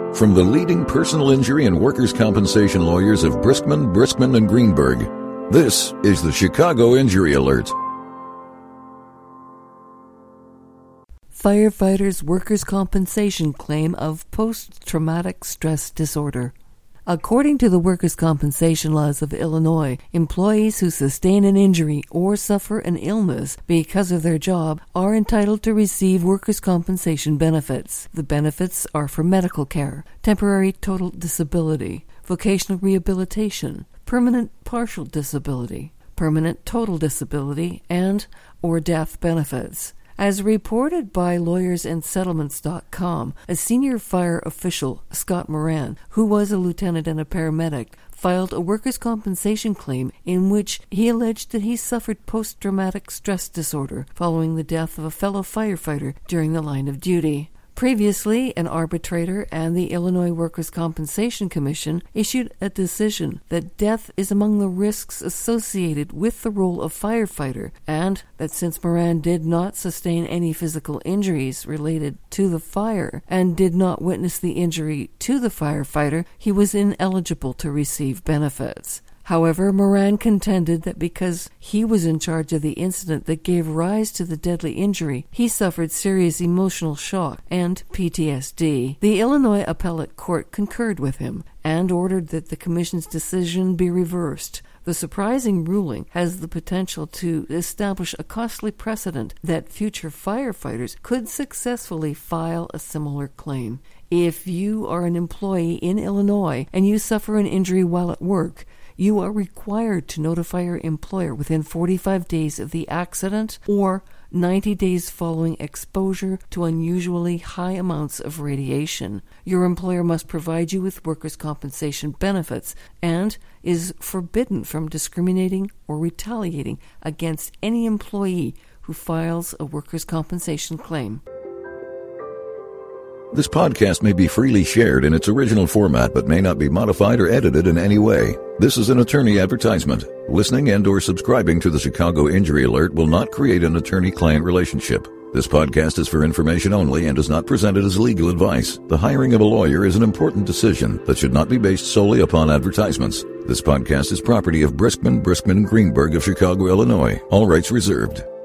From the leading personal injury and workers' compensation lawyers of Briskman, and Greenberg, this is the Chicago Injury Alert. Firefighters' workers' compensation claim of post-traumatic stress disorder. According to the workers' compensation laws of Illinois, employees who sustain an injury or suffer an illness because of their job are entitled to receive workers' compensation benefits. The benefits are for medical care, temporary total disability, vocational rehabilitation, permanent partial disability, permanent total disability, and or death benefits. As reported by LawyersAndSettlements.com, a senior fire official, Scott Moran, who was a lieutenant and a paramedic, filed a workers' compensation claim in which he alleged that he suffered post-traumatic stress disorder following the death of a fellow firefighter during the line of duty. Previously, an arbitrator and the Illinois Workers' Compensation Commission issued a decision that death is among the risks associated with the role of firefighter, and that since Moran did not sustain any physical injuries related to the fire and did not witness the injury to the firefighter, he was ineligible to receive benefits. However, Moran contended that because he was in charge of the incident that gave rise to the deadly injury, he suffered serious emotional shock and PTSD. The Illinois Appellate Court concurred with him and ordered that the Commission's decision be reversed. The surprising ruling has the potential to establish a costly precedent that future firefighters could successfully file a similar claim. If you are an employee in Illinois and you suffer an injury while at work, you are required to notify your employer within 45 days of the accident or 90 days following exposure to unusually high amounts of radiation. Your employer must provide you with workers' compensation benefits and is forbidden from discriminating or retaliating against any employee who files a workers' compensation claim. This podcast may be freely shared in its original format but may not be modified or edited in any way. This is an attorney advertisement. Listening and or subscribing to the Chicago Injury Alert will not create an attorney-client relationship. This podcast is for information only and is not presented as legal advice. The hiring of a lawyer is an important decision that should not be based solely upon advertisements. This podcast is property of Briskman, and Greenberg of Chicago, Illinois. All rights reserved.